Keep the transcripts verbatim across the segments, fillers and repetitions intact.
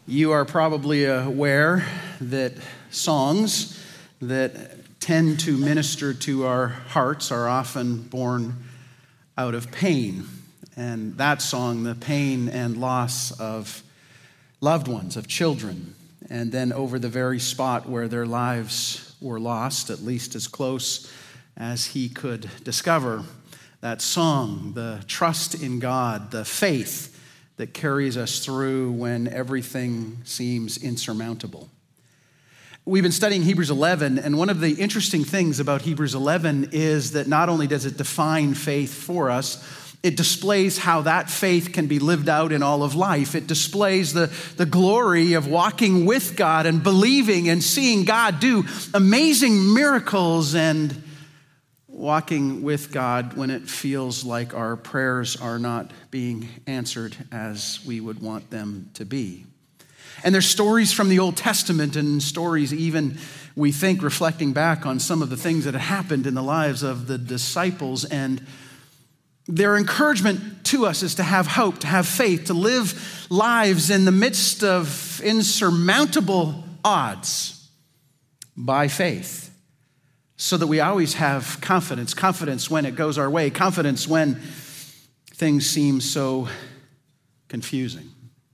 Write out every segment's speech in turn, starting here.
You are probably aware that songs that tend to minister to our hearts are often born out of pain. And that song, the pain and loss of loved ones, of children, and then over the very spot where their lives were lost, at least as close as he could discover, that song, the trust in God, the faith that carries us through when everything seems insurmountable. We've been studying Hebrews eleven, and one of the interesting things about Hebrews eleven is that not only does it define faith for us, it displays how that faith can be lived out in all of life. It displays the, the glory of walking with God and believing and seeing God do amazing miracles and walking with God when it feels like our prayers are not being answered as we would want them to be. And there's stories from the Old Testament and stories even, we think, reflecting back on some of the things that had happened in the lives of the disciples. And their encouragement to us is to have hope, to have faith, to live lives in the midst of insurmountable odds by faith, so that we always have confidence, confidence when it goes our way, confidence when things seem so confusing.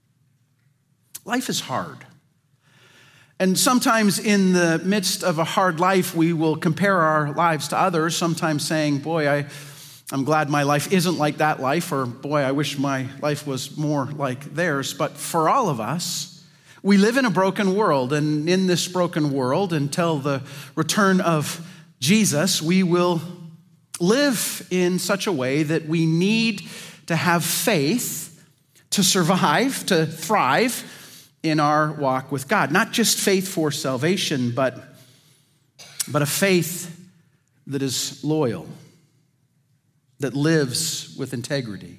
Life is hard. And sometimes in the midst of a hard life, we will compare our lives to others, sometimes saying, boy, I, I'm glad my life isn't like that life, or boy, I wish my life was more like theirs. But for all of us, we live in a broken world, and in this broken world, until the return of Jesus, we will live in such a way that we need to have faith to survive, to thrive in our walk with God. Not just faith for salvation, but, but a faith that is loyal, that lives with integrity.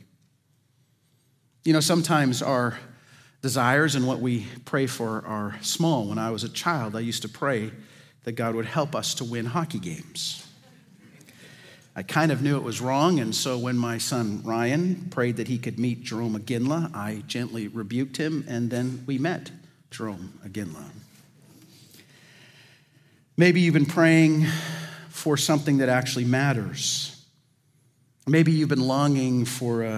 You know, sometimes our desires and what we pray for are small. When I was a child, I used to pray that God would help us to win hockey games. I kind of knew it was wrong, and so when my son Ryan prayed that he could meet Jerome Aginla, I gently rebuked him, and then we met Jerome Aginla. Maybe you've been praying for something that actually matters. Maybe you've been longing for a,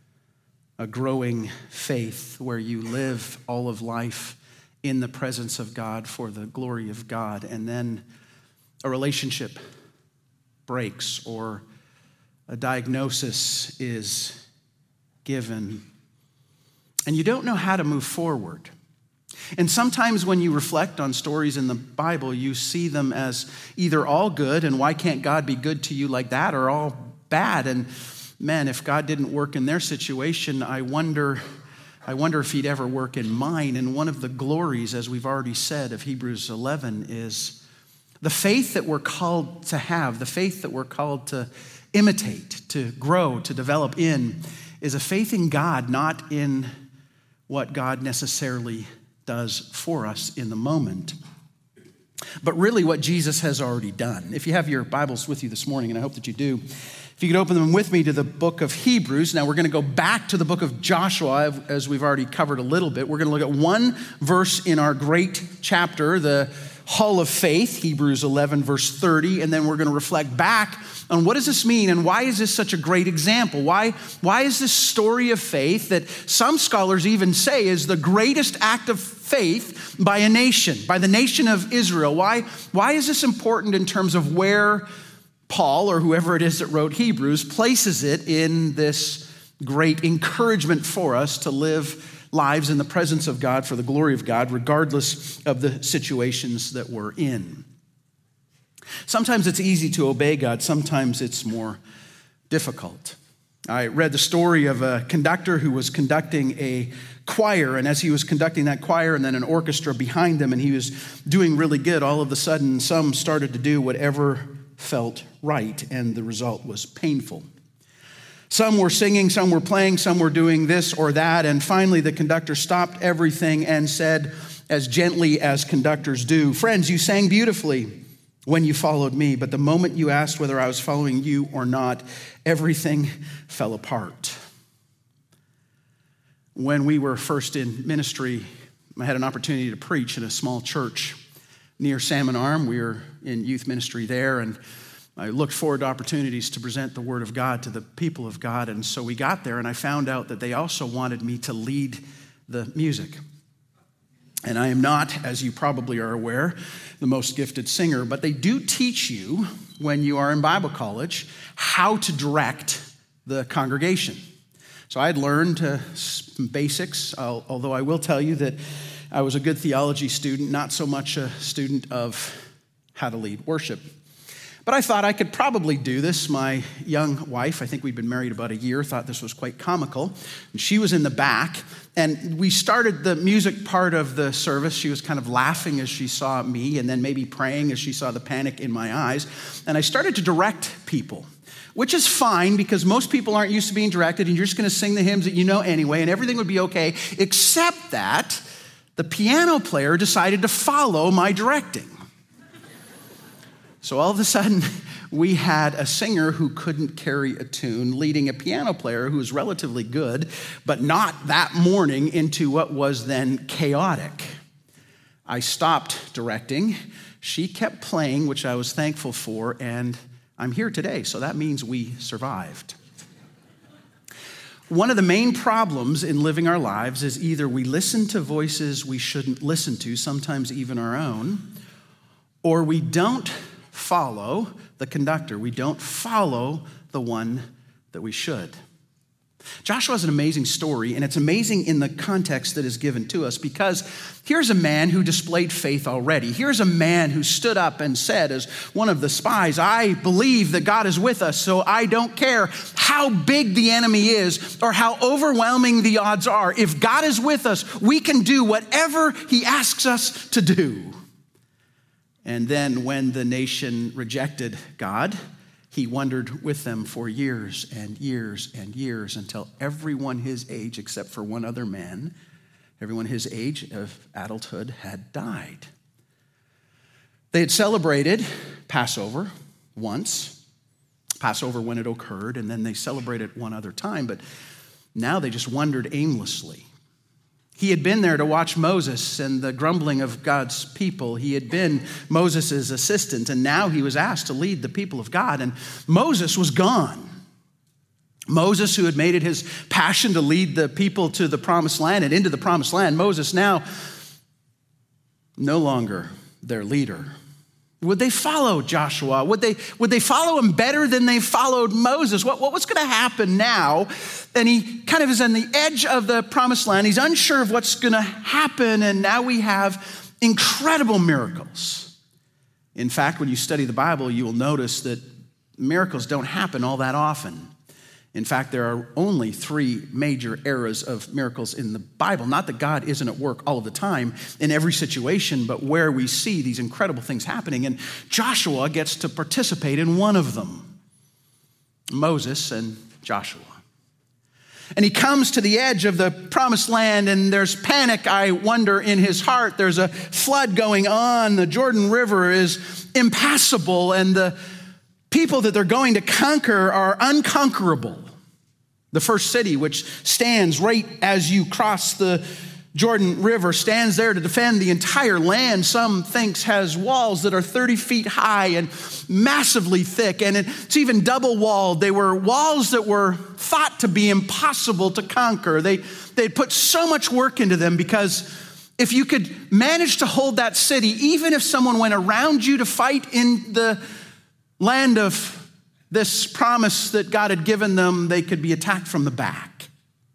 a growing faith where you live all of life in the presence of God for the glory of God, and then a relationship breaks or a diagnosis is given, and you don't know how to move forward. And sometimes when you reflect on stories in the Bible, you see them as either all good, and why can't God be good to you like that, or all bad, and man, if God didn't work in their situation, I wonder I wonder if he'd ever work in mine. And one of the glories, as we've already said, of Hebrews eleven is the faith that we're called to have, the faith that we're called to imitate, to grow, to develop in, is a faith in God, not in what God necessarily does for us in the moment, but really what Jesus has already done. If you have your Bibles with you this morning, and I hope that you do, if you could open them with me to the book of Hebrews. Now we're going to go back to the book of Joshua, as we've already covered a little bit. We're going to look at one verse in our great chapter, the Hall of Faith, Hebrews eleven, verse thirty, and then we're going to reflect back on what does this mean and why is this such a great example? Why, why is this story of faith that some scholars even say is the greatest act of faith by a nation, by the nation of Israel? Why, why is this important in terms of where Paul, or whoever it is that wrote Hebrews, places it in this great encouragement for us to live lives in the presence of God for the glory of God, regardless of the situations that we're in? Sometimes it's easy to obey God. Sometimes it's more difficult. I read the story of a conductor who was conducting a choir, and as he was conducting that choir and then an orchestra behind them, and he was doing really good, all of a sudden some started to do whatever felt right, and the result was painful. Some were singing, some were playing, some were doing this or that, and finally the conductor stopped everything and said, as gently as conductors do, "Friends, you sang beautifully when you followed me, but the moment you asked whether I was following you or not, everything fell apart." When we were first in ministry, I had an opportunity to preach in a small church near Salmon Arm. We were in youth ministry there, and I looked forward to opportunities to present the Word of God to the people of God. And so we got there, and I found out that they also wanted me to lead the music. And I am not, as you probably are aware, the most gifted singer, but they do teach you when you are in Bible college how to direct the congregation. So I had learned uh, some basics, although I will tell you that I was a good theology student, not so much a student of how to lead worship. But I thought I could probably do this. My young wife, I think we'd been married about a year, thought this was quite comical. And she was in the back, and we started the music part of the service. She was kind of laughing as she saw me, and then maybe praying as she saw the panic in my eyes. And I started to direct people, which is fine because most people aren't used to being directed, and you're just going to sing the hymns that you know anyway, and everything would be okay, except that the piano player decided to follow my directing. So all of a sudden, we had a singer who couldn't carry a tune leading a piano player who was relatively good, but not that morning, into what was then chaotic. I stopped directing. She kept playing, which I was thankful for, and I'm here today, so that means we survived. One of the main problems in living our lives is either we listen to voices we shouldn't listen to, sometimes even our own, or we don't follow the conductor. We don't follow the one that we should. Joshua has an amazing story, and it's amazing in the context that is given to us because here's a man who displayed faith already. Here's a man who stood up and said, as one of the spies, I believe that God is with us, so I don't care how big the enemy is or how overwhelming the odds are. If God is with us, we can do whatever he asks us to do. And then when the nation rejected God, he wandered with them for years and years and years until everyone his age, except for one other man, everyone his age of adulthood had died. They had celebrated Passover once, Passover when it occurred, and then they celebrated one other time, but now they just wandered aimlessly. He had been there to watch Moses and the grumbling of God's people. He had been Moses' assistant, and now he was asked to lead the people of God, and Moses was gone. Moses, who had made it his passion to lead the people to the promised land and into the promised land, Moses now no longer their leader. Would they follow Joshua? Would they, would they follow him better than they followed Moses? What, what was going to happen now? And he kind of is on the edge of the promised land. He's unsure of what's going to happen, and now we have incredible miracles. In fact, when you study the Bible, you will notice that miracles don't happen all that often. In fact, there are only three major eras of miracles in the Bible. Not that God isn't at work all of the time in every situation, but where we see these incredible things happening. And Joshua gets to participate in one of them. Moses and Joshua. And he comes to the edge of the promised land, and there's panic, I wonder, in his heart. There's a flood going on. The Jordan River is impassable, and the people that they're going to conquer are unconquerable. The first city, which stands right as you cross the Jordan River, stands there to defend the entire land. Some thinks has walls that are thirty feet high and massively thick, and it's even double walled. They were walls that were thought to be impossible to conquer. They they'd put so much work into them because if you could manage to hold that city, even if someone went around you to fight in the land of this promise that God had given them, they could be attacked from the back.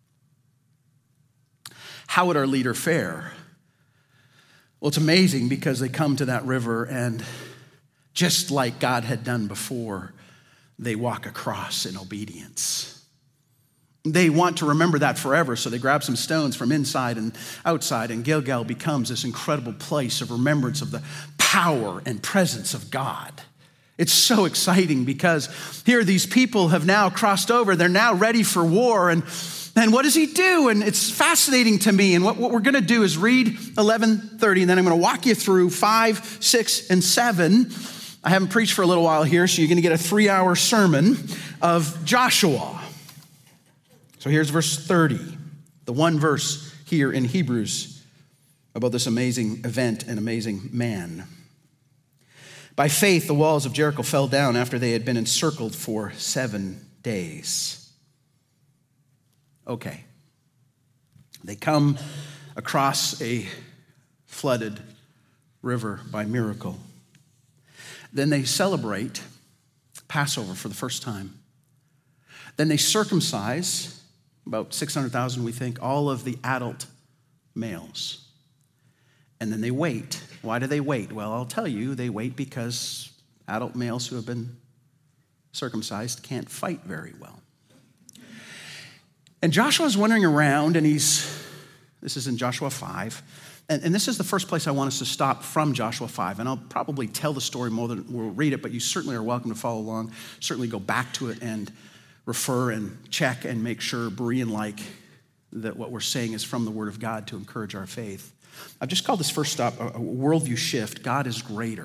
How would our leader fare? Well, it's amazing because they come to that river, and just like God had done before, they walk across in obedience. They want to remember that forever, so they grab some stones from inside and outside, and Gilgal becomes this incredible place of remembrance of the power and presence of God. It's so exciting because here these people have now crossed over. They're now ready for war. And, and what does he do? And it's fascinating to me. And what, what we're going to do is read eleven thirty, and then I'm going to walk you through five, six, and seven. I haven't preached for a little while here, so you're going to get a three-hour sermon of Joshua. So here's verse thirty, the one verse here in Hebrews about this amazing event and amazing man. By faith, the walls of Jericho fell down after they had been encircled for seven days. Okay. They come across a flooded river by miracle. Then they celebrate Passover for the first time. Then they circumcise, about six hundred thousand we think, all of the adult males. And then they wait. Why do they wait? Well, I'll tell you, they wait because adult males who have been circumcised can't fight very well. And Joshua's wandering around, and he's, this is in Joshua five, and, and this is the first place I want us to stop from Joshua five, and I'll probably tell the story more than we'll read it, but you certainly are welcome to follow along, certainly go back to it and refer and check and make sure, Berean-like, that what we're saying is from the Word of God to encourage our faith. I've just called this first stop a worldview shift. God is greater.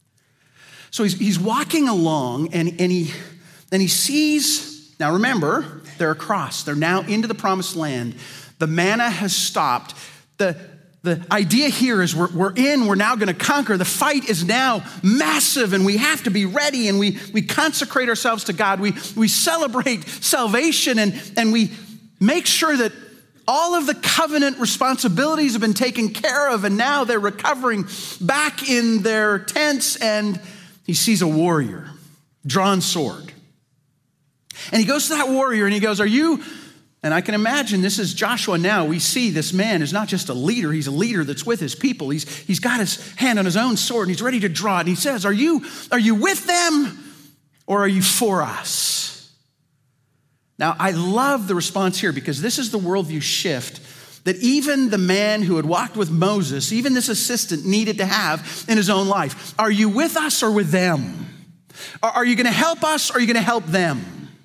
So he's, he's walking along, and, and, he, and he sees, now remember, they're across. They're now into the promised land. The manna has stopped. The, the idea here is we're, we're in, we're now going to conquer. The fight is now massive, and we have to be ready, and we, we consecrate ourselves to God. We, we celebrate salvation, and, and we make sure that all of the covenant responsibilities have been taken care of, and now they're recovering back in their tents, and he sees a warrior, drawn sword. And he goes to that warrior and he goes, are you, and I can imagine this is Joshua now. We see this man is not just a leader, he's a leader that's with his people. He's, he's got his hand on his own sword and he's ready to draw it. And he says, are you, are you with them or are you for us? Now, I love the response here because this is the worldview shift that even the man who had walked with Moses, even this assistant, needed to have in his own life. Are you with us or with them? Are you going to help us or are you going to help them?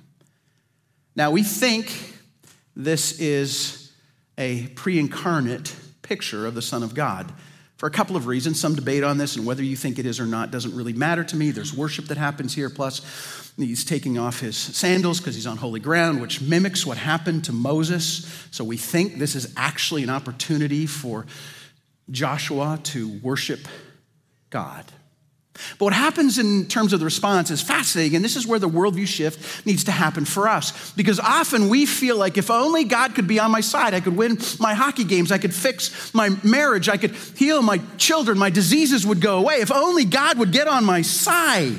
Now, we think this is a pre-incarnate picture of the Son of God for a couple of reasons. Some debate on this, and whether you think it is or not doesn't really matter to me. There's worship that happens here, plus he's taking off his sandals because he's on holy ground, which mimics what happened to Moses. So we think this is actually an opportunity for Joshua to worship God. But what happens in terms of the response is fascinating, and this is where the worldview shift needs to happen for us. Because often we feel like if only God could be on my side, I could win my hockey games, I could fix my marriage, I could heal my children, my diseases would go away. If only God would get on my side.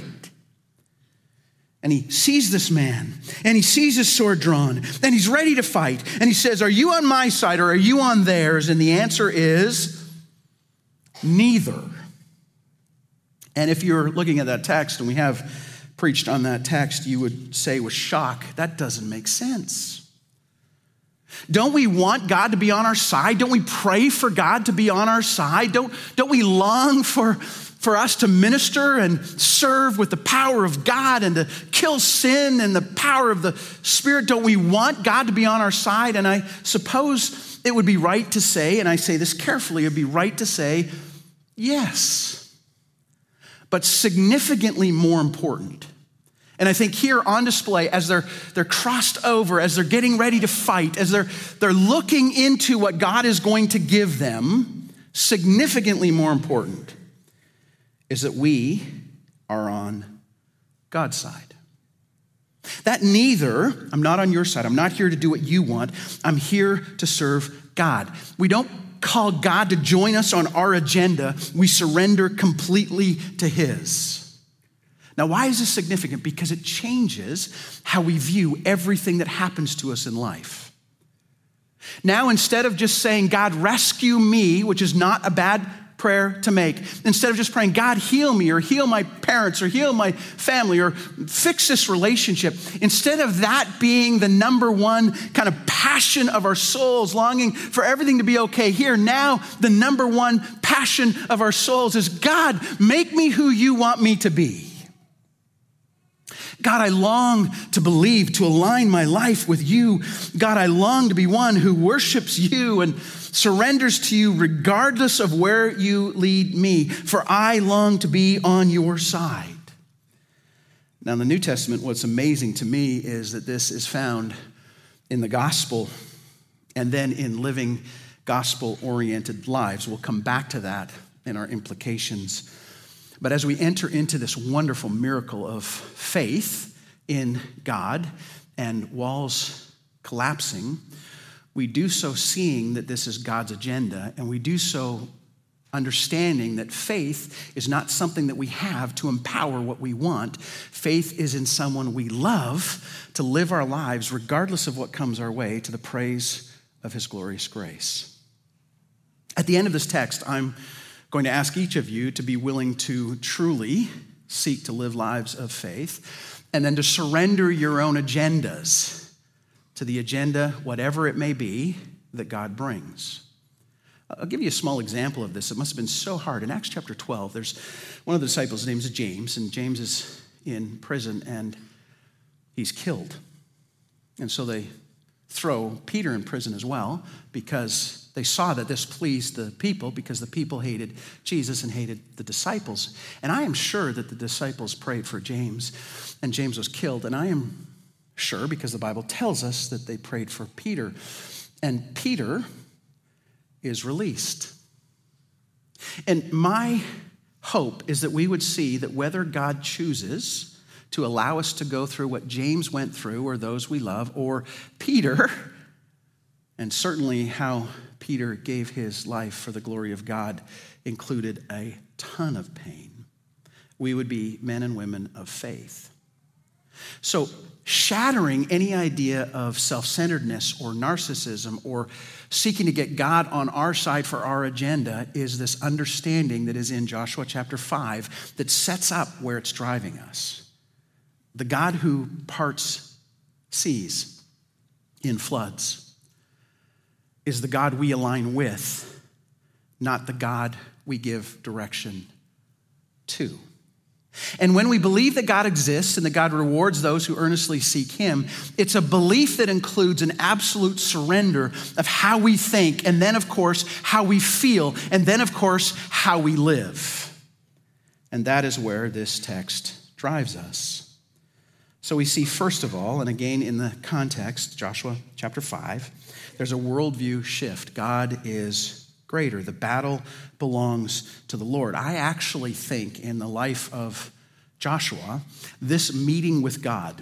And he sees this man, and he sees his sword drawn, and he's ready to fight. And he says, are you on my side or are you on theirs? And the answer is neither. And if you're looking at that text, and we have preached on that text, you would say with shock, that doesn't make sense. Don't we want God to be on our side? Don't we pray for God to be on our side? Don't, don't we long for, for us to minister and serve with the power of God and to kill sin and the power of the Spirit? Don't we want God to be on our side? And I suppose it would be right to say, and I say this carefully, it would be right to say, yes. But significantly more important. And I think here on display, as they're, they're crossed over, as they're getting ready to fight, as they're, they're looking into what God is going to give them, significantly more important is that we are on God's side. That neither, I'm not on your side, I'm not here to do what you want, I'm here to serve God. We don't call God to join us on our agenda, we surrender completely to his. Now, why is this significant? Because it changes how we view everything that happens to us in life. Now, instead of just saying, God, rescue me, which is not a bad prayer to make, instead of just praying, God, heal me, or heal my parents, or heal my family, or fix this relationship, instead of that being the number one kind of passion of our souls, longing for everything to be okay here, now the number one passion of our souls is, God, make me who you want me to be. God, I long to believe, to align my life with you. God, I long to be one who worships you and surrenders to you regardless of where you lead me, for I long to be on your side. Now, in the New Testament, what's amazing to me is that this is found in the gospel and then in living gospel-oriented lives. We'll come back to that in our implications. But as we enter into this wonderful miracle of faith in God and walls collapsing, we do so seeing that this is God's agenda, and we do so understanding that faith is not something that we have to empower what we want. Faith is in someone we love to live our lives regardless of what comes our way to the praise of his glorious grace. At the end of this text, I'm going to ask each of you to be willing to truly seek to live lives of faith and then to surrender your own agendas to the agenda, whatever it may be, that God brings. I'll give you a small example of this. It must have been so hard. In Acts chapter twelve, there's one of the disciples, his name is James, and James is in prison and he's killed. And so they throw Peter in prison as well because they saw that this pleased the people because the people hated Jesus and hated the disciples. And I am sure that the disciples prayed for James and James was killed. And I am sure because the Bible tells us that they prayed for Peter. And Peter is released. And my hope is that we would see that whether God chooses to allow us to go through what James went through or those we love, or Peter, and certainly how Peter gave his life for the glory of God included a ton of pain, we would be men and women of faith. So shattering any idea of self-centeredness or narcissism or seeking to get God on our side for our agenda is this understanding that is in Joshua chapter five that sets up where it's driving us. The God who parts seas in floods is the God we align with, not the God we give direction to. And when we believe that God exists and that God rewards those who earnestly seek him, it's a belief that includes an absolute surrender of how we think, and then, of course, how we feel, and then, of course, how we live. And that is where this text drives us. So we see, first of all, and again in the context, Joshua chapter five, there's a worldview shift. God is greater. The battle belongs to the Lord. I actually think in the life of Joshua, this meeting with God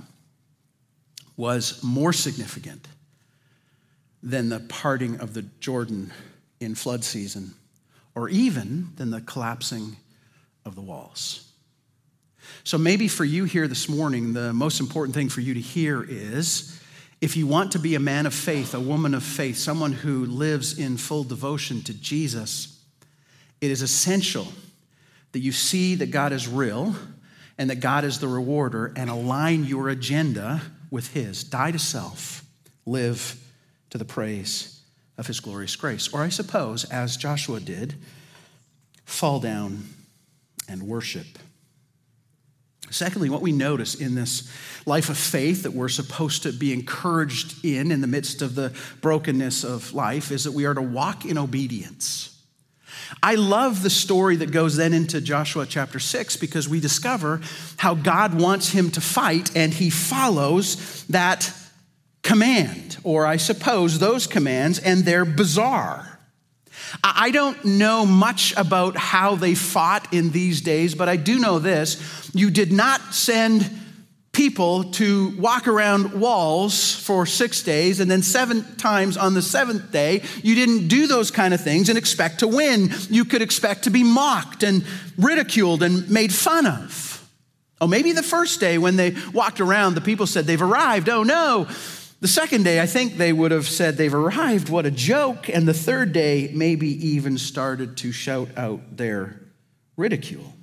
was more significant than the parting of the Jordan in flood season, or even than the collapsing of the walls. So maybe for you here this morning, the most important thing for you to hear is, if you want to be a man of faith, a woman of faith, someone who lives in full devotion to Jesus, it is essential that you see that God is real and that God is the rewarder and align your agenda with his. Die to self, live to the praise of his glorious grace. Or I suppose, as Joshua did, fall down and worship. Secondly, what we notice in this life of faith that we're supposed to be encouraged in in the midst of the brokenness of life is that we are to walk in obedience. I love the story that goes then into Joshua chapter six because we discover how God wants him to fight and he follows that command, or I suppose those commands, and they're bizarre. I don't know much about how they fought in these days, but I do know this. You did not send people to walk around walls for six days and then seven times on the seventh day. You didn't do those kind of things and expect to win. You could expect to be mocked and ridiculed and made fun of. Oh, maybe the first day when they walked around, the people said they've arrived. Oh, no. The second day, I think they would have said they've arrived, what a joke. And the third day, maybe even started to shout out their ridicule.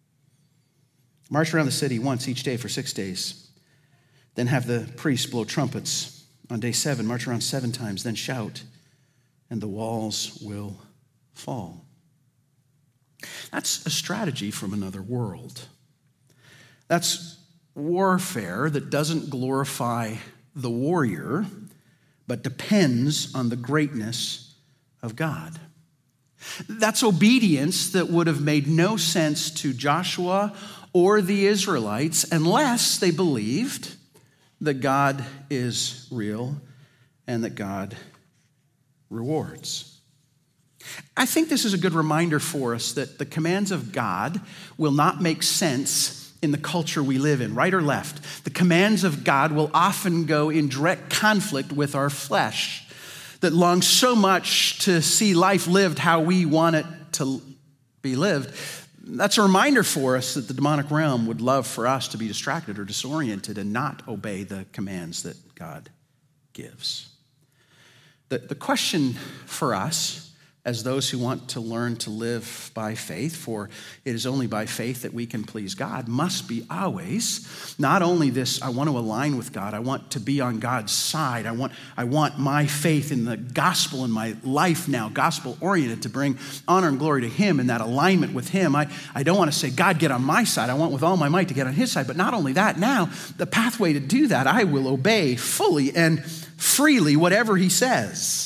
March around the city once each day for six days. Then have the priests blow trumpets. On day seven, march around seven times, then shout, and the walls will fall. That's a strategy from another world. That's warfare that doesn't glorify the warrior, but depends on the greatness of God. That's obedience that would have made no sense to Joshua or the Israelites unless they believed that God is real and that God rewards. I think this is a good reminder for us that the commands of God will not make sense in the culture we live in, right or left. The commands of God will often go in direct conflict with our flesh that longs so much to see life lived how we want it to be lived. That's a reminder for us that the demonic realm would love for us to be distracted or disoriented and not obey the commands that God gives. The, the question for us, as those who want to learn to live by faith, for it is only by faith that we can please God, must be always not only this, I want to align with God, I want to be on God's side, I want, I want my faith in the gospel in my life now, gospel-oriented, to bring honor and glory to Him and that alignment with Him. I, I don't want to say, God, get on my side. I want with all my might to get on His side. But not only that, now the pathway to do that, I will obey fully and freely whatever He says.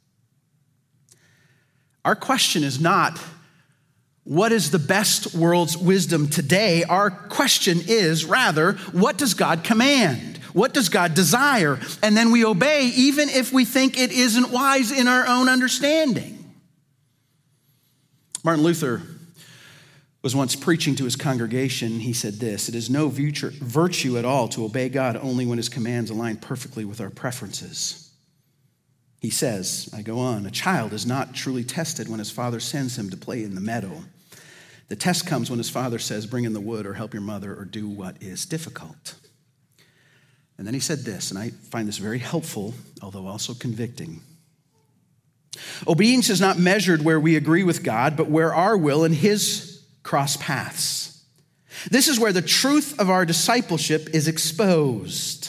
Our question is not, what is the best world's wisdom today? Our question is, rather, what does God command? What does God desire? And then we obey, even if we think it isn't wise in our own understanding. Martin Luther was once preaching to his congregation. He said this, "It is no virtue at all to obey God only when His commands align perfectly with our preferences." He says, I go on, "A child is not truly tested when his father sends him to play in the meadow. The test comes when his father says, bring in the wood or help your mother or do what is difficult." And then he said this, and I find this very helpful, although also convicting. "Obedience is not measured where we agree with God, but where our will and His cross paths. This is where the truth of our discipleship is exposed."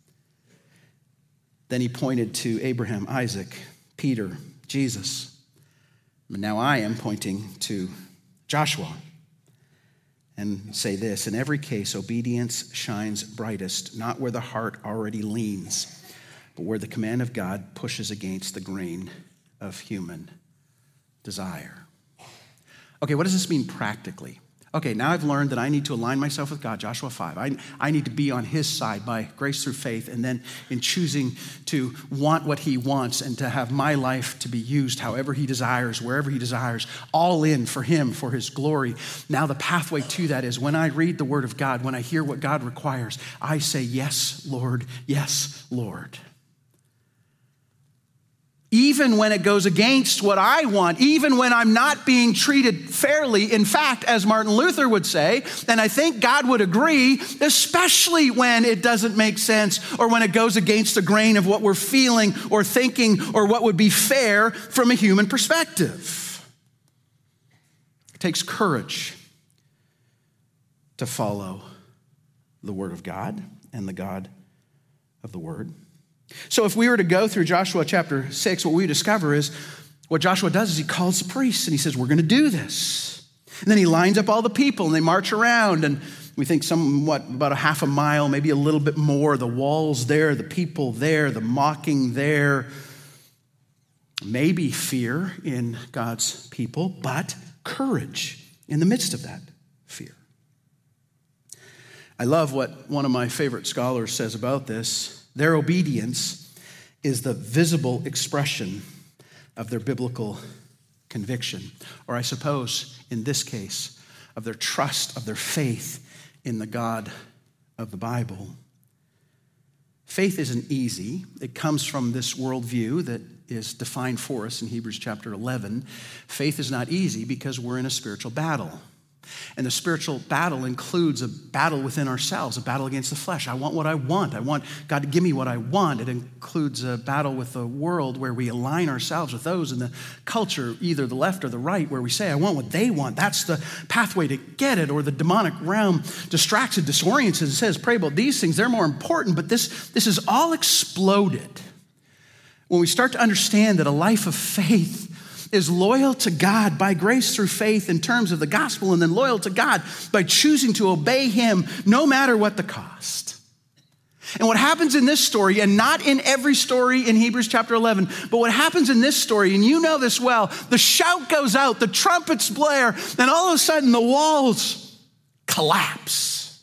Then he pointed to Abraham, Isaac, Peter, Jesus. But now I am pointing to Joshua and say this, in every case, obedience shines brightest, not where the heart already leans, but where the command of God pushes against the grain of human desire. Okay, what does this mean practically? Okay, now I've learned that I need to align myself with God, Joshua five. I, I need to be on His side by grace through faith, and then in choosing to want what He wants and to have my life to be used however He desires, wherever He desires, all in for Him, for His glory. Now the pathway to that is when I read the Word of God, when I hear what God requires, I say, yes, Lord, yes, Lord. Even when it goes against what I want, even when I'm not being treated fairly. In fact, as Martin Luther would say, and I think God would agree, especially when it doesn't make sense or when it goes against the grain of what we're feeling or thinking or what would be fair from a human perspective. It takes courage to follow the Word of God and the God of the Word. So if we were to go through Joshua chapter six, what we discover is what Joshua does is he calls the priests and he says, we're going to do this. And then he lines up all the people and they march around, and we think somewhat about a half a mile, maybe a little bit more. The walls there, the people there, the mocking there. Maybe fear in God's people, but courage in the midst of that fear. I love what one of my favorite scholars says about this. Their obedience is the visible expression of their biblical conviction, or I suppose, in this case, of their trust, of their faith in the God of the Bible. Faith isn't easy. It comes from this worldview that is defined for us in Hebrews chapter eleven. Faith is not easy because we're in a spiritual battle. And the spiritual battle includes a battle within ourselves, a battle against the flesh. I want what I want. I want God to give me what I want. It includes a battle with the world where we align ourselves with those in the culture, either the left or the right, where we say, I want what they want. That's the pathway to get it. Or the demonic realm distracts and disorients and says, pray about these things. They're more important. But this, this is all exploded when we start to understand that a life of faith is loyal to God by grace through faith in terms of the gospel, and then loyal to God by choosing to obey Him no matter what the cost. And what happens in this story, and not in every story in Hebrews chapter eleven, but what happens in this story, and you know this well, the shout goes out, the trumpets blare, and all of a sudden the walls collapse.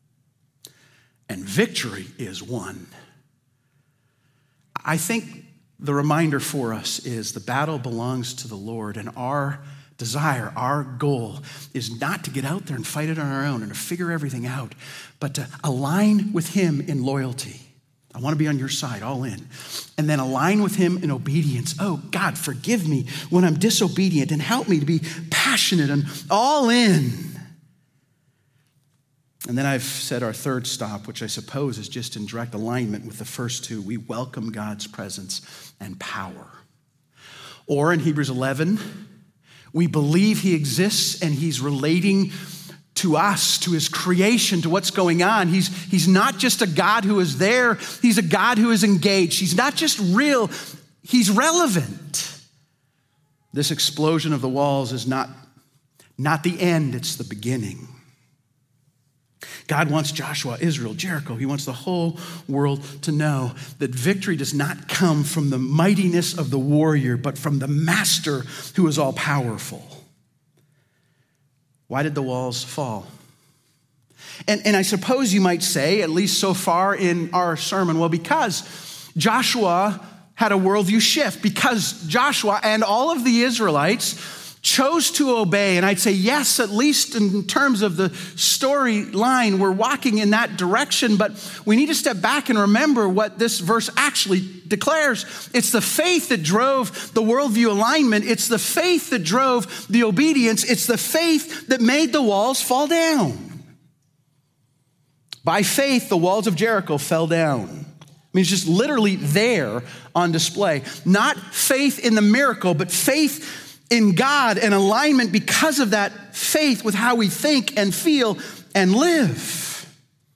And victory is won. I think the reminder for us is the battle belongs to the Lord, and our desire, our goal is not to get out there and fight it on our own and to figure everything out, but to align with him in loyalty. I want to be on your side, all in. And then align with him in obedience. Oh, God, forgive me when I'm disobedient and help me to be passionate and all in. And then I've said our third stop, which I suppose is just in direct alignment with the first two. We welcome God's presence and power. Or in Hebrews eleven, we believe he exists and he's relating to us, to his creation, to what's going on. He's, he's not just a God who is there. He's a God who is engaged. He's not just real, he's relevant. This explosion of the walls is not, not the end, it's the beginning. God wants Joshua, Israel, Jericho. He wants the whole world to know that victory does not come from the mightiness of the warrior, but from the master who is all powerful. Why did the walls fall? And, and I suppose you might say, at least so far in our sermon, well, because Joshua had a worldview shift, because Joshua and all of the Israelites chose to obey. And I'd say, yes, at least in terms of the storyline, we're walking in that direction, but we need to step back and remember what this verse actually declares. It's the faith that drove the worldview alignment. It's the faith that drove the obedience. It's the faith that made the walls fall down. By faith, the walls of Jericho fell down. I mean, it's just literally there on display. Not faith in the miracle, but faith in God and alignment because of that faith with how we think and feel and live.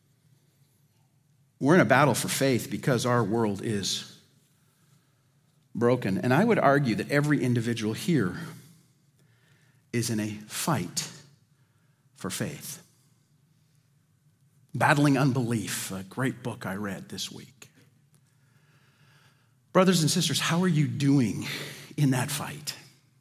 We're in a battle for faith because our world is broken. And I would argue that every individual here is in a fight for faith. Battling Unbelief, a great book I read this week. Brothers and sisters, how are you doing in that fight?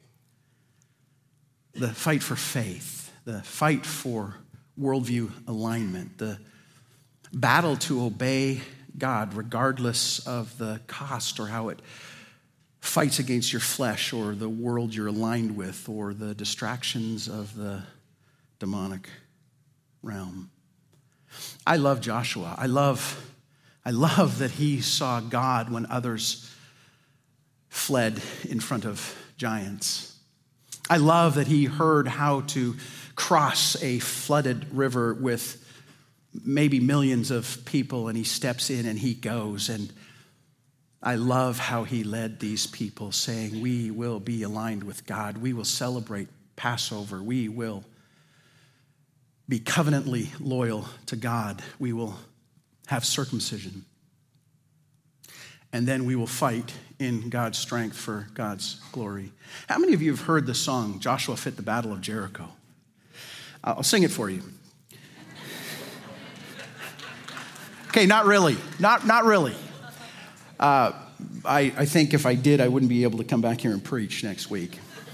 The fight for faith, the fight for worldview alignment, the battle to obey God regardless of the cost or how it fights against your flesh or the world you're aligned with or the distractions of the demonic realm. I love Joshua. I love, I love that he saw God when others fled in front of giants. I love that he heard how to cross a flooded river with maybe millions of people, and he steps in and he goes. And I love how he led these people saying, we will be aligned with God. We will celebrate Passover. We will be covenantly loyal to God. We will have circumcision. And then we will fight in God's strength for God's glory. How many of you have heard the song, Joshua Fit the Battle of Jericho? I'll sing it for you. Okay, not really. Not, not really. Uh, I, I think if I did, I wouldn't be able to come back here and preach next week.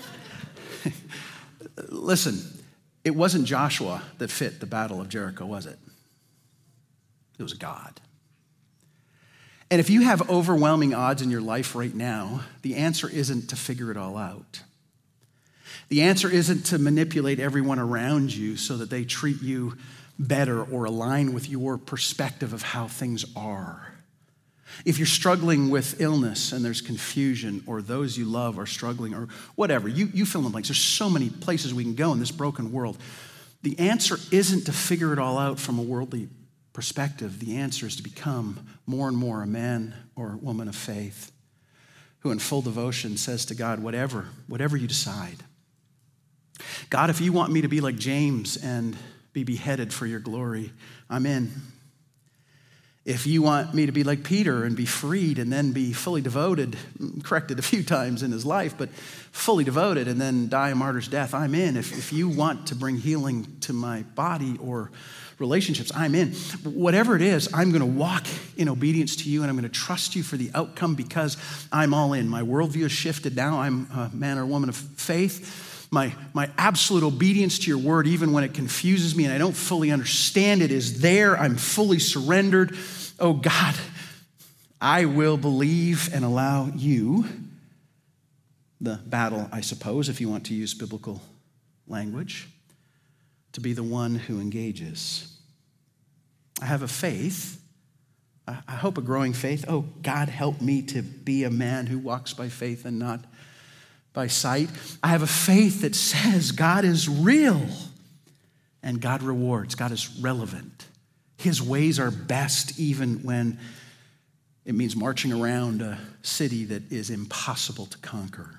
Listen, it wasn't Joshua that fit the battle of Jericho, was it? It was God. And if you have overwhelming odds in your life right now, the answer isn't to figure it all out. The answer isn't to manipulate everyone around you so that they treat you better or align with your perspective of how things are. If you're struggling with illness and there's confusion, or those you love are struggling, or whatever, you, you fill in the blanks. There's so many places we can go in this broken world. The answer isn't to figure it all out from a worldly perspective. The answer is to become more and more a man or woman of faith who in full devotion says to God, whatever, whatever you decide. God, if you want me to be like James and be beheaded for your glory, I'm in. If you want me to be like Peter and be freed and then be fully devoted, corrected a few times in his life, but fully devoted and then die a martyr's death, I'm in. If, if you want to bring healing to my body or relationships, I'm in. Whatever it is, I'm going to walk in obedience to you, and I'm going to trust you for the outcome because I'm all in. My worldview has shifted now. I'm a man or woman of faith. My, my absolute obedience to your word, even when it confuses me and I don't fully understand it, is there. I'm fully surrendered. Oh God, I will believe and allow you, the battle, I suppose, if you want to use biblical language, to be the one who engages. I have a faith, I hope a growing faith. Oh, God, help me to be a man who walks by faith and not by sight. I have a faith that says God is real and God rewards. God is relevant. His ways are best even when it means marching around a city that is impossible to conquer.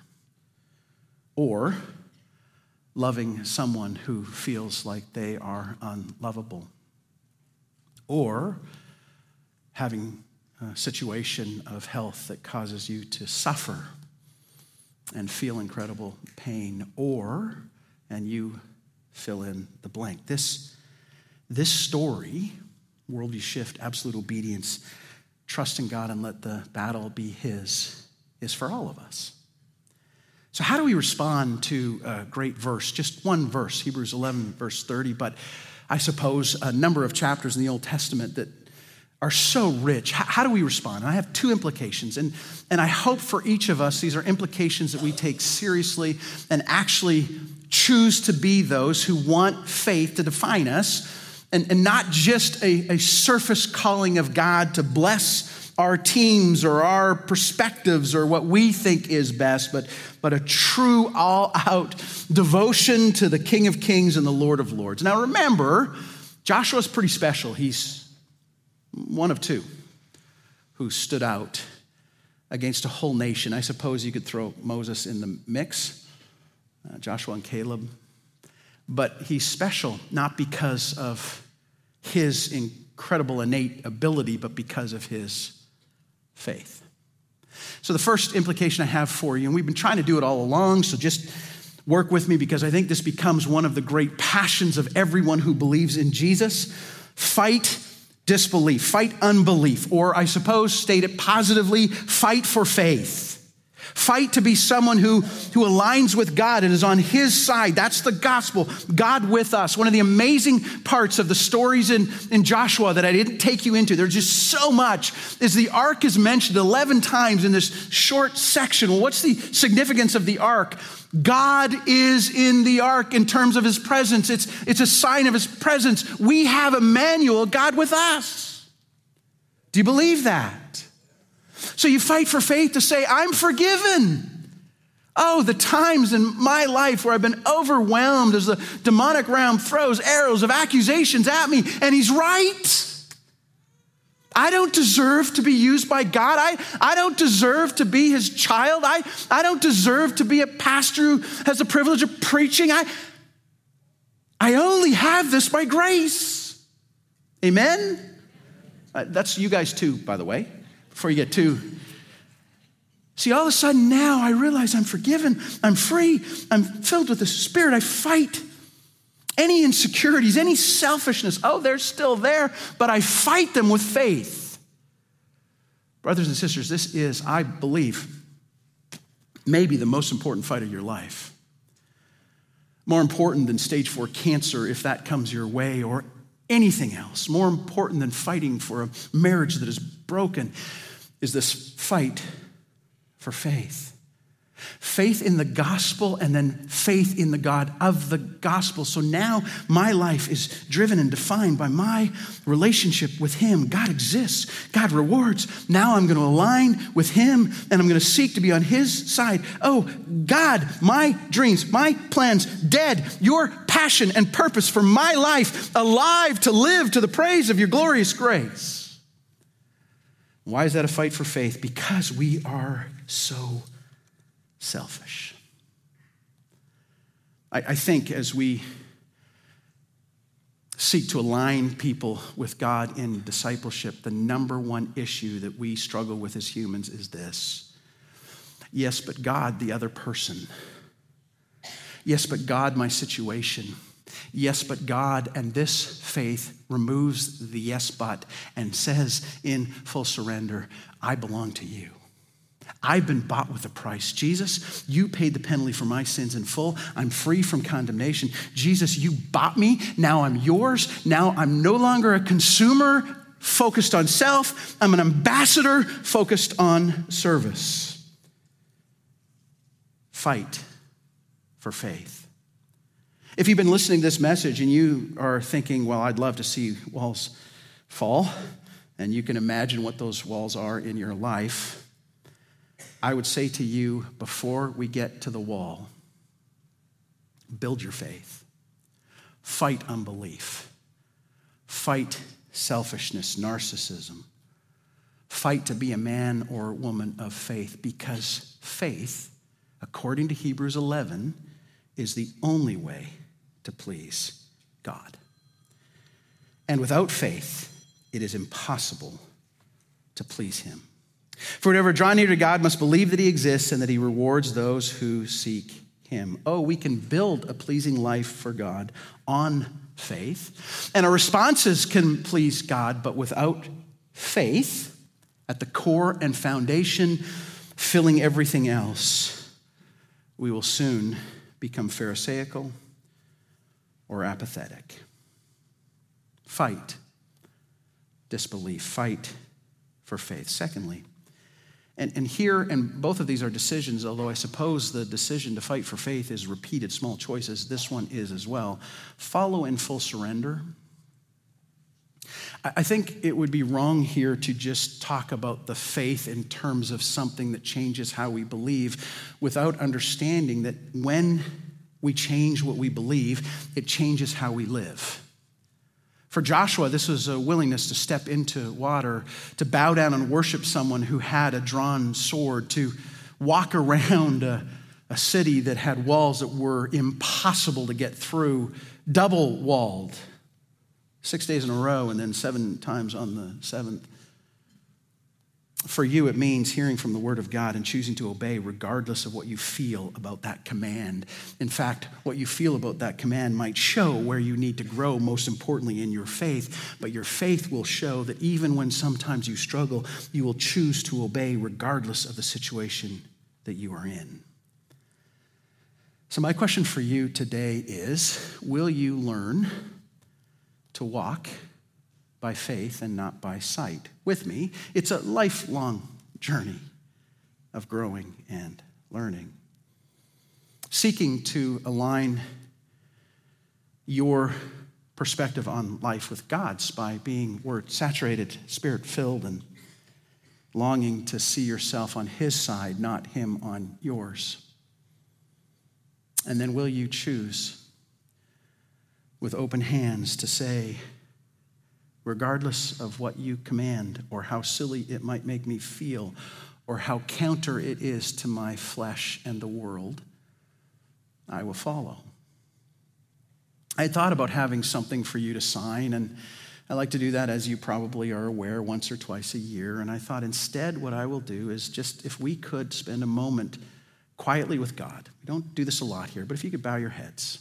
Or loving someone who feels like they are unlovable. Or having a situation of health that causes you to suffer and feel incredible pain. Or, and you fill in the blank. This, this story, worldview shift, absolute obedience, trust in God and let the battle be his, is for all of us. So how do we respond to a great verse? Just one verse, Hebrews eleven, verse thirty, but I suppose a number of chapters in the Old Testament that are so rich. How, how do we respond? And I have two implications, and, and I hope for each of us, these are implications that we take seriously and actually choose to be those who want faith to define us, and, and not just a, a surface calling of God to bless our teams or our perspectives or what we think is best, but, but a true all-out devotion to the King of Kings and the Lord of Lords. Now remember, Joshua's pretty special. He's one of two who stood out against a whole nation. I suppose you could throw Moses in the mix, uh, Joshua and Caleb. But he's special not because of his incredible innate ability, but because of his faith. So the first implication I have for you, and we've been trying to do it all along, so just work with me because I think this becomes one of the great passions of everyone who believes in Jesus. Fight disbelief, fight unbelief, or I suppose state it positively, fight for faith. Fight to be someone who, who aligns with God and is on his side. That's the gospel, God with us. One of the amazing parts of the stories in, in Joshua that I didn't take you into, there's just so much, is the ark is mentioned eleven times in this short section. Well, what's the significance of the ark? God is in the ark in terms of his presence. It's, it's a sign of his presence. We have Emmanuel, God with us. Do you believe that? So you fight for faith to say, I'm forgiven. Oh, the times in my life where I've been overwhelmed as the demonic realm throws arrows of accusations at me, and he's right. I don't deserve to be used by God. I, I don't deserve to be his child. I, I don't deserve to be a pastor who has the privilege of preaching. I, I only have this by grace. Amen? Uh, that's you guys too, by the way. Before you get too. See, all of a sudden now I realize I'm forgiven, I'm free, I'm filled with the Spirit. I fight any insecurities, any selfishness. Oh, they're still there, but I fight them with faith. Brothers and sisters, this is, I believe, maybe the most important fight of your life. More important than stage four cancer, if that comes your way, or anything else. More important than fighting for a marriage that is broken is this fight for faith. Faith in the gospel and then faith in the God of the gospel. So now my life is driven and defined by my relationship with him. God exists. God rewards. Now I'm going to align with him and I'm going to seek to be on his side. Oh, God, my dreams, my plans, dead. Your passion and purpose for my life, alive to live to the praise of your glorious grace. Why is that a fight for faith? Because we are so selfish. I, I think as we seek to align people with God in discipleship, the number one issue that we struggle with as humans is this. Yes, but God, the other person. Yes, but God, my situation. Yes, but God, and this faith removes the yes, but, and says in full surrender, I belong to you. I've been bought with a price. Jesus, you paid the penalty for my sins in full. I'm free from condemnation. Jesus, you bought me. Now I'm yours. Now I'm no longer a consumer. focused on self. I'm an ambassador focused on service. Fight for faith. If you've been listening to this message and you are thinking, well, I'd love to see walls fall, and you can imagine what those walls are in your life, I would say to you, before we get to the wall, build your faith. Fight unbelief. Fight selfishness, narcissism. Fight to be a man or woman of faith, because faith, according to Hebrews eleven, is the only way to please God. And without faith, it is impossible to please him. For whoever draw near to God must believe that he exists and that he rewards those who seek him. Oh, we can build a pleasing life for God on faith. And our responses can please God, but without faith at the core and foundation, filling everything else, we will soon become pharisaical or apathetic. Fight disbelief. Fight for faith. Secondly, And, and here, and both of these are decisions, although I suppose the decision to fight for faith is repeated small choices. This one is as well. Follow in full surrender. I, I think it would be wrong here to just talk about the faith in terms of something that changes how we believe without understanding that when we change what we believe, it changes how we live. For Joshua, this was a willingness to step into water, to bow down and worship someone who had a drawn sword, to walk around a, a city that had walls that were impossible to get through, double walled, six days in a row and then seven times on the seventh. For you, it means hearing from the word of God and choosing to obey regardless of what you feel about that command. In fact, what you feel about that command might show where you need to grow, most importantly in your faith. But your faith will show that even when sometimes you struggle, you will choose to obey regardless of the situation that you are in. So my question for you today is, will you learn to walk by faith and not by sight with me? It's a lifelong journey of growing and learning. Seeking to align your perspective on life with God's by being word-saturated, spirit-filled, and longing to see yourself on his side, not him on yours. And then will you choose with open hands to say, regardless of what you command or how silly it might make me feel or how counter it is to my flesh and the world, I will follow. I had thought about having something for you to sign, and I like to do that, as you probably are aware, once or twice a year. And I thought instead what I will do is just, if we could spend a moment quietly with God. We don't do this a lot here, but if you could bow your heads.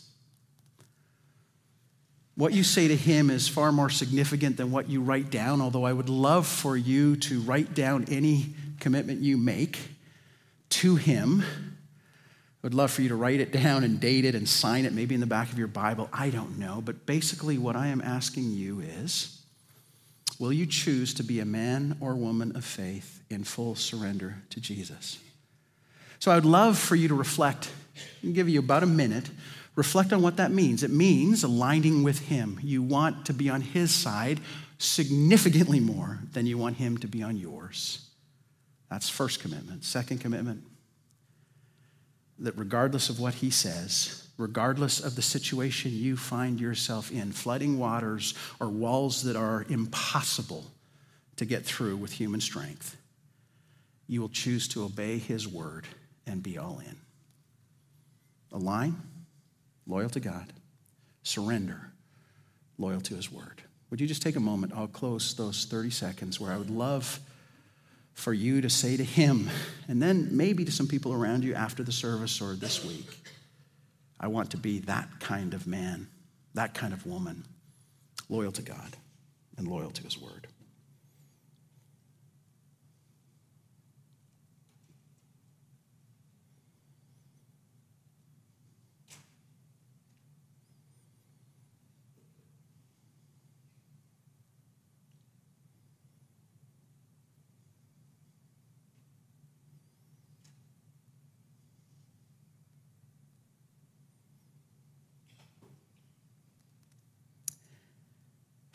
What you say to him is far more significant than what you write down, although I would love for you to write down any commitment you make to him. I would love for you to write it down and date it and sign it, maybe in the back of your Bible. I don't know. But basically what I am asking you is, will you choose to be a man or woman of faith in full surrender to Jesus? So I would love for you to reflect. I'll give you about a minute. Reflect on what that means. It means aligning with him. You want to be on his side significantly more than you want him to be on yours. That's first commitment. Second commitment, that regardless of what he says, regardless of the situation you find yourself in, flooding waters or walls that are impossible to get through with human strength, you will choose to obey his word and be all in. Align. Loyal to God. Surrender. Loyal to his word. Would you just take a moment? I'll close those thirty seconds where I would love for you to say to him, and then maybe to some people around you after the service or this week, I want to be that kind of man, that kind of woman, loyal to God and loyal to his word.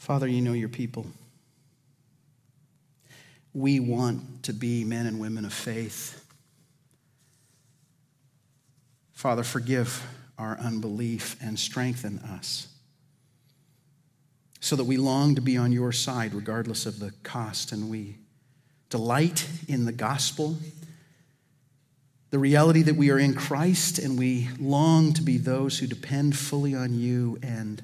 Father, you know your people. We want to be men and women of faith. Father, forgive our unbelief and strengthen us so that we long to be on your side regardless of the cost, and we delight in the gospel, the reality that we are in Christ, and we long to be those who depend fully on you and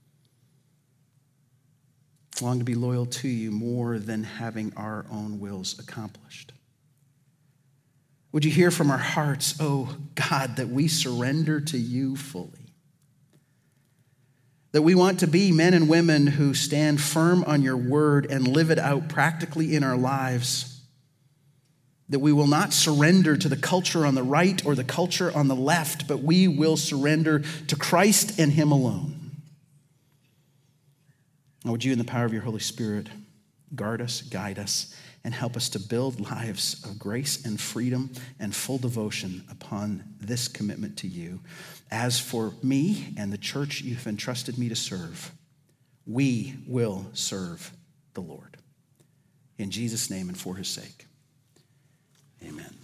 long to be loyal to you more than having our own wills accomplished. Would you hear from our hearts, oh God, that we surrender to you fully? That we want to be men and women who stand firm on your word and live it out practically in our lives. That we will not surrender to the culture on the right or the culture on the left, but we will surrender to Christ and him alone. Now, would you, in the power of your Holy Spirit, guard us, guide us, and help us to build lives of grace and freedom and full devotion upon this commitment to you. As for me and the church you've entrusted me to serve, we will serve the Lord. In Jesus' name and for his sake, amen.